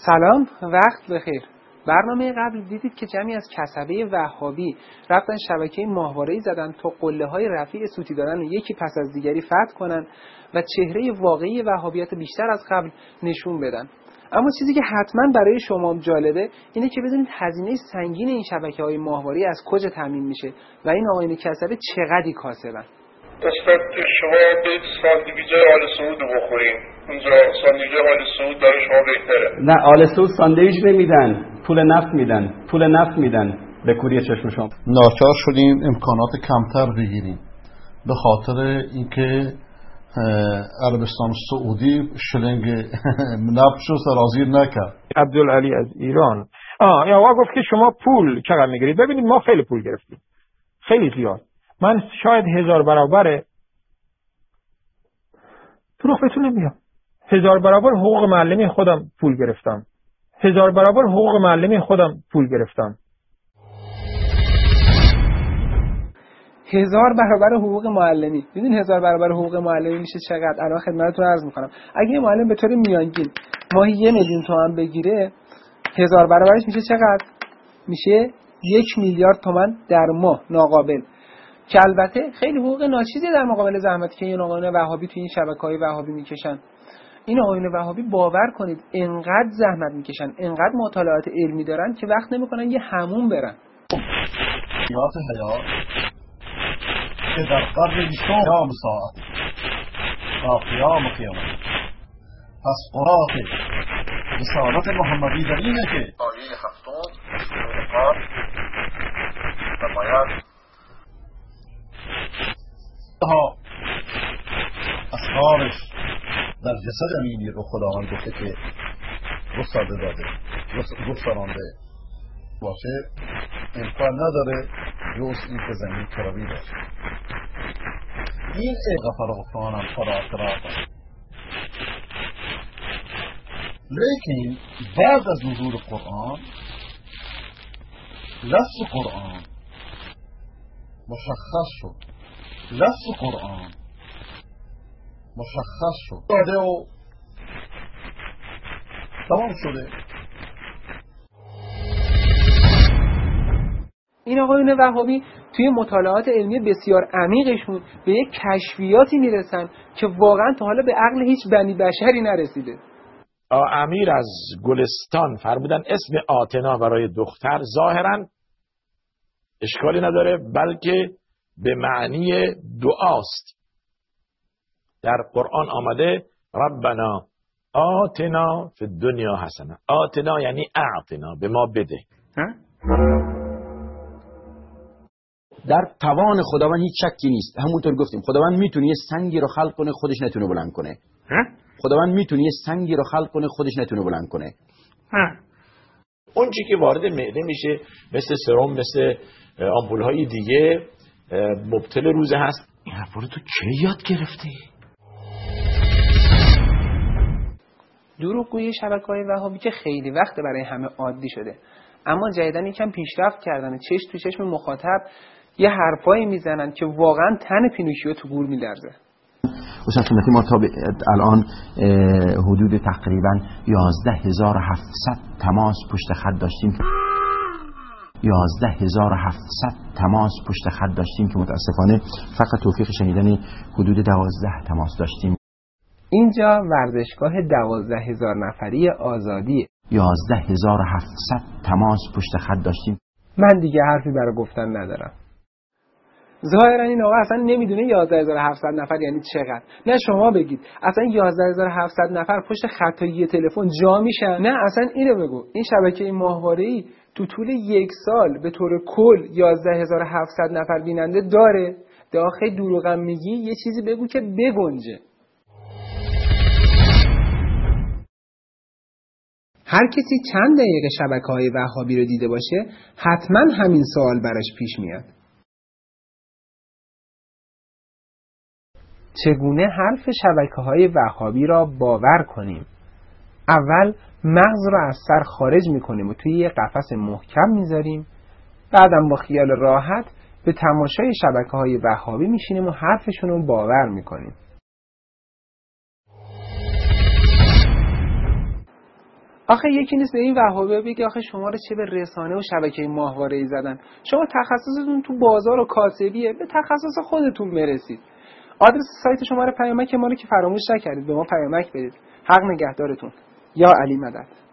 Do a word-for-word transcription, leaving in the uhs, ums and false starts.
سلام، وقت بخیر. برنامه قبل دیدید که جمعی از کسبه وهابی رفتن شبکه ماهواره‌ای زدن تا قله‌های رفیع صوتی دادن و یکی پس از دیگری فتح کنن و چهره واقعی وهابیت بیشتر از قبل نشون بدن. اما چیزی که حتما برای شما جالبه اینه که بدونید هزینه سنگین این شبکه‌های ماهواره‌ای از کجا تامین میشه و این آقایون کسبه چقدری کاسبن. استاد شما برید ساندویچ آل سعود رو بخورین. اونجا ساندویچ آل سعود برای شما بهتره. نه، آل سعود ساندویچ نمیدن، پول نفت میدن، پول نفت میدن به کوری چشم شما. ناچار شدیم امکانات کمتر بگیریم به خاطر اینکه عربستان سعودی شلنگ نفت رو سرازیر نکرد. عبدالعلی از ایران آه یا آقا گفت که شما پول چقدر میگیرید. ببینید ما خیلی پول گرفتیم، خیلی زیاد. من شاید هزار برابر دروغ بهتون نمیگم، هزار برابر حقوق معلمی خودم پول گرفتم، هزار برابر حقوق معلمی خودم پول گرفتم. هزار برابر حقوق معلمی. میدونید هزار برابر حقوق معلمی میشه چقدر؟ الان خدمتتون عرض میکنم. اگه یه معلم به طور میانگین ماهی یه میلیون تومان بگیره، هزار برابرش میشه چقدر؟ میشه یک میلیارد تومان در ماه ناقابل. که البته خیلی حقوق ناچیزی در مقابل زحمتی که این آقایون وهابی توی این شبکه‌های وهابی میکشن. این آقایون وهابی باور کنید انقدر زحمت میکشن، انقدر مطالعات علمی دارن که وقت نمیکنن یه حموم برن. حیات حیات که در قرن بیستم قیام ساعت تا قیام قیامت. پس قرآن رسالت محمدی در اینه که آیه هفتم قرآن فرماید ها اسرارش در جسد امینی رو خداوند گفته که گسترده داده، گسترانده باشه. امکان نداره جز این که زمین کروی باشه. این غفر غفرانم خدا اطراف. لیکن بعد از نزول قرآن لفظ قرآن مشخص شد، لفظ قرآن مشخص شد داده و تمام شده. این آقایون وهابی توی مطالعات علمی بسیار عمیقشون به یک کشفیاتی میرسن که واقعا تا حالا به عقل هیچ بنی بشری نرسیده. امیر از گلستان فرمودن اسم آتنا برای دختر ظاهرا اشکالی نداره، بلکه به معنی دعاست. در قرآن آمده ربنا آتنا فی الدنیا حسنه. آتنا یعنی اعطنا، به ما بده. در توان خداوند هیچ شکی نیست. همونطور گفتیم خداوند میتونه یه سنگی رو خلق کنه خودش نتونه بلند کنه. خداوند میتونه یه سنگی رو خلق کنه خودش نتونه بلند کنه. اون چی که وارد معده میشه مثل سرم، مثل آمپول‌های دیگه مبتل روزه هست. این حرفا رو تو کی یاد گرفتی؟ دروغگویی شبکه‌های وهابی که خیلی وقت برای همه عادی شده، اما جدیدن یکم پیشرفت کردن. چشم تو چشم مخاطب یه حرفایی میزنن که واقعا تن پینوکیو تو گور میلرزه. استاد سنتی ما تا الان حدود تقریبا یازده هزار و هفتصد تماس پشت خط داشتیم. یازده هزار و هفتصد تماس پشت خط داشتیم که متاسفانه فقط توفیق شنیدن حدود دوازده تماس داشتیم. اینجا ورزشگاه دوازده هزار نفری آزادیه. یازده هزار و هفتصد تماس پشت خط داشتیم. من دیگه حرفی برای گفتن ندارم. ظاهرا این آقا اصلا نمیدونه یازده هزار و هفتصد نفر یعنی چقدر. نه شما بگید اصلا یازده هزار و هفتصد نفر پشت خطایی تلفن جا میشن. نه اصلا اینو بگو. این شبکه ماهواره‌ای تو طول یک سال به طور کل یازده هزار و هفتصد نفر بیننده داره. داخل دروغم میگی، یه چیزی بگو که بگنجه. هر کسی چند دقیقه شبکه‌های وهابی رو دیده باشه حتما همین سوال براش پیش میاد: چگونه حرف شبکه‌های وهابی را باور کنیم؟ اول مغز رو از سر خارج میکنیم و توی یه قفس محکم میذاریم، بعدم با خیال راحت به تماشای شبکه‌های وهابی میشینیم و حرفشون رو باور میکنیم. آخه یکی نیست به این وهابه بگه آخه شما رو چه به رسانه و شبکه ماهواره‌ای زدن، شما تخصصتون تو بازار و کاسبیه، به تخصص خودتون برسید. آدرس سایت شماره پیامک ما رو که فراموش نکردید، به ما پیامک بدید. حق نگهدارتون. یا علی مدد.